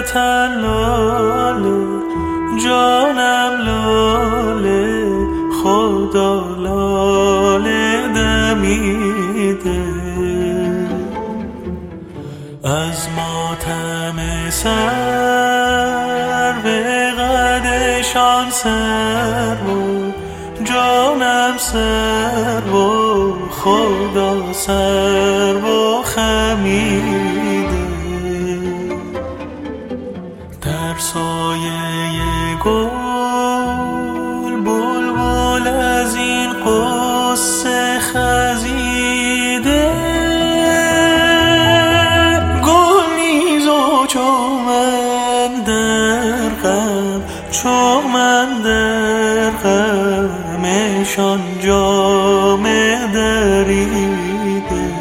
وطن لاله، جانم لاله، خدا لاله دمیده. از ماتم سر به قدشان سر و جانم سر و خدا سر و خمیده. در سایه گل بلبل از این قصه خزیده، گل نیز و چو من در غم، چو من در غمشان جامه دریده.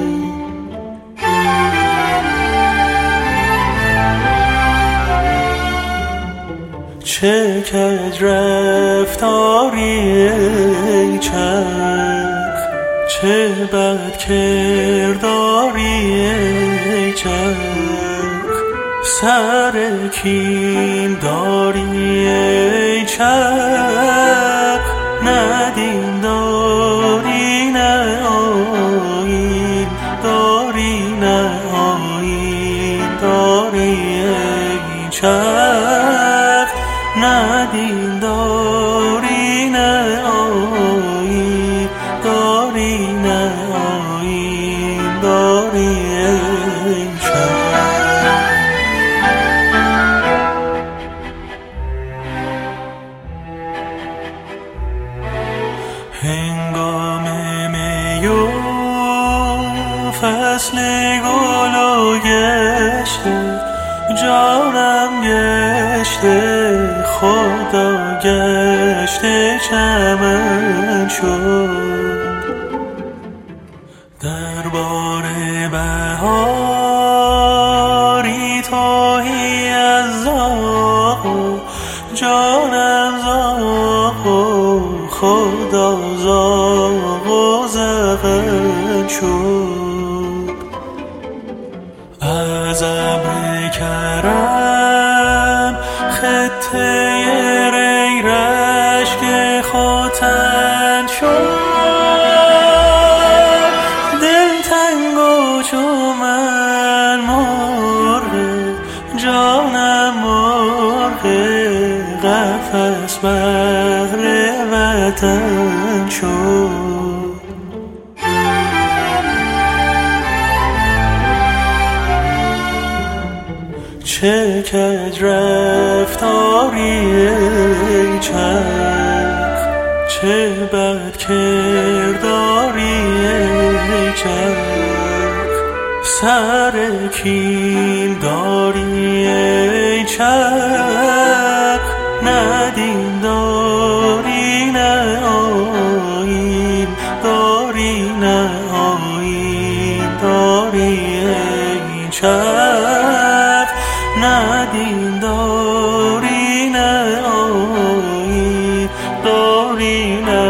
چه کج رفتاری ای چرخ، چه بد کرداری ای چرخ، سر کین داری ای چرخ، نه دین داری نه آیین داری، نه آیین داری ای چرخ، نه دین داری نه آیین داری، نه آیین داری ای چرخ. هنگام می و فصل گل و گشته، جانم گشته، خدا گشته چمن شد. دربار بهاری تاهی از زاغ و جانم زاغ و خدا زاغ و زغن شد. از ابر کرم خطه ری رشک ختن شد، دل تنگ و چو من مرغ، جانم مرغ، قفس بهر وطن شد. چه کج رفتاری ای چرخ، چه بد کرداری ای چرخ، سر کین داری ای چرخ، نه دین داری نه آیین داری، نه آیین داری ای چرخ، نه دین داری نه آیین داری، نه